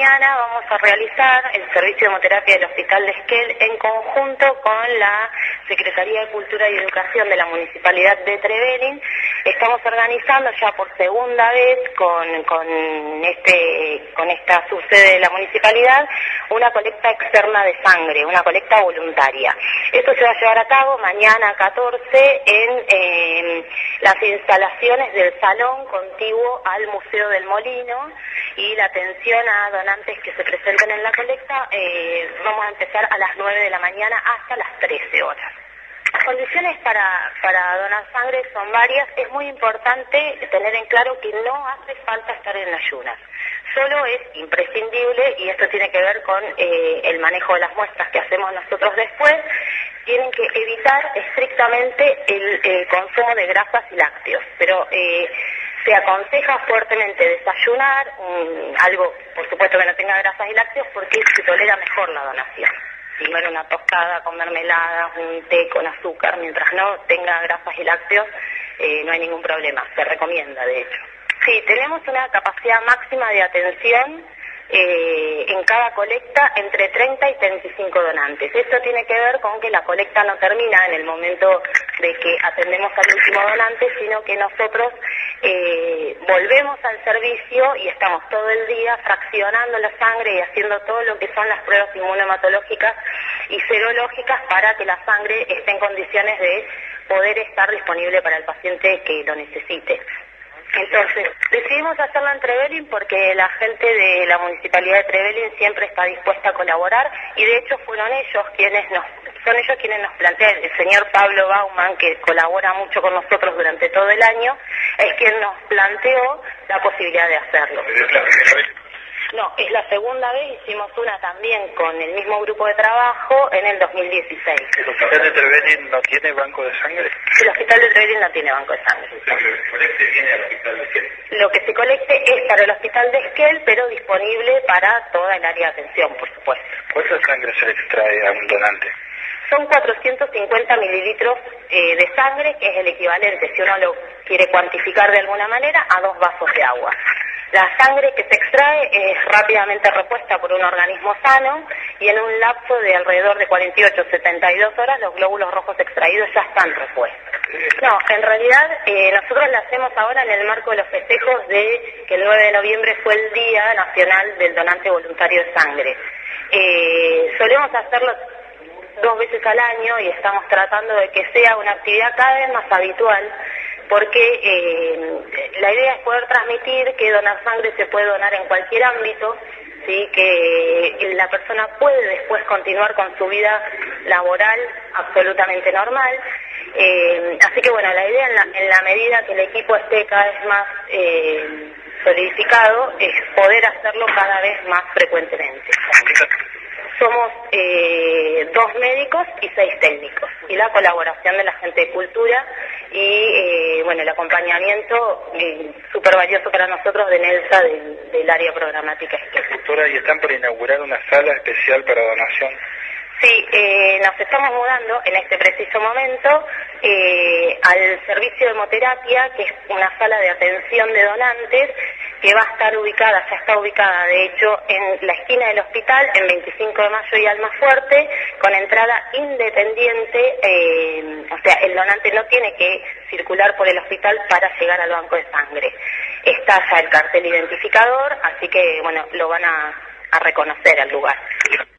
mañana vamos a realizar el servicio de hemoterapia del Hospital de Esquel en conjunto con la Secretaría de Cultura y Educación de la Municipalidad de Trevelin. Estamos organizando ya por segunda vez con esta subsede de la municipalidad una colecta externa de sangre, una colecta voluntaria. Esto se va a llevar a cabo mañana 14 en las instalaciones del salón contiguo al Museo del Molino, y la atención a donantes que se presenten en la colecta vamos a empezar a las 9 de la mañana hasta las 13 horas. Las condiciones para donar sangre son varias. Es muy importante tener en claro que no hace falta estar en ayunas. Solo es imprescindible, y esto tiene que ver con el manejo de las muestras que hacemos nosotros después, tienen que evitar estrictamente el consumo de grasas y lácteos, pero se aconseja fuertemente desayunar, algo por supuesto que no tenga grasas y lácteos, porque se tolera mejor la donación. Comer una tostada con mermelada, un té con azúcar, mientras no tenga grasas y lácteos, no hay ningún problema, se recomienda de hecho. Sí, tenemos una capacidad máxima de atención en cada colecta entre 30 y 35 donantes. Esto tiene que ver con que la colecta no termina en el momento de que atendemos al último donante, sino que nosotros volvemos al servicio y estamos todo el día fraccionando la sangre y haciendo todo lo que son las pruebas inmunohematológicas y serológicas para que la sangre esté en condiciones de poder estar disponible para el paciente que lo necesite. Entonces, decidimos hacerlo en Trevelin porque la gente de la Municipalidad de Trevelin siempre está dispuesta a colaborar, y de hecho son ellos quienes nos plantean. El señor Pablo Bauman, que colabora mucho con nosotros durante todo el año, es quien nos planteó la posibilidad de hacerlo. ¿Es la primera vez? No, es la segunda vez. Hicimos una también con el mismo grupo de trabajo en el 2016. ¿El hospital de Trevelin no tiene banco de sangre? El hospital de Trevelin no tiene banco de sangre. Lo que se colecte viene al hospital de Esquel. Lo que se colecte es para el hospital de Esquel, pero disponible para toda el área de atención, por supuesto. ¿Cuánta sangre se le extrae a un donante? Son 450 mililitros de sangre, que es el equivalente, si uno lo quiere cuantificar de alguna manera, a 2 vasos de agua. La sangre que se extrae es rápidamente repuesta por un organismo sano, y en un lapso de alrededor de 48-72 horas los glóbulos rojos extraídos ya están repuestos. No, en realidad nosotros la hacemos ahora en el marco de los festejos de que el 9 de noviembre fue el Día Nacional del Donante Voluntario de Sangre. Solemos hacerlo 2 veces al año y estamos tratando de que sea una actividad cada vez más habitual, porque la idea es poder transmitir que donar sangre se puede donar en cualquier ámbito, ¿sí? Que la persona puede después continuar con su vida laboral absolutamente normal. Así que bueno, la idea en la medida que el equipo esté cada vez más solidificado es poder hacerlo cada vez más frecuentemente. Somos 2 médicos y 6 técnicos, y la colaboración de la gente de cultura y bueno, el acompañamiento súper valioso para nosotros de Nelsa del área programática. Doctora, ¿y están por inaugurar una sala especial para donación? Sí, nos estamos mudando en este preciso momento al servicio de hemoterapia, que es una sala de atención de donantes que va a estar ubicada, ya está ubicada de hecho en la esquina del hospital, en 25 de Mayo y Almafuerte, con entrada independiente, o sea, el donante no tiene que circular por el hospital para llegar al banco de sangre. Está ya el cartel identificador, así que bueno, lo van a reconocer al lugar.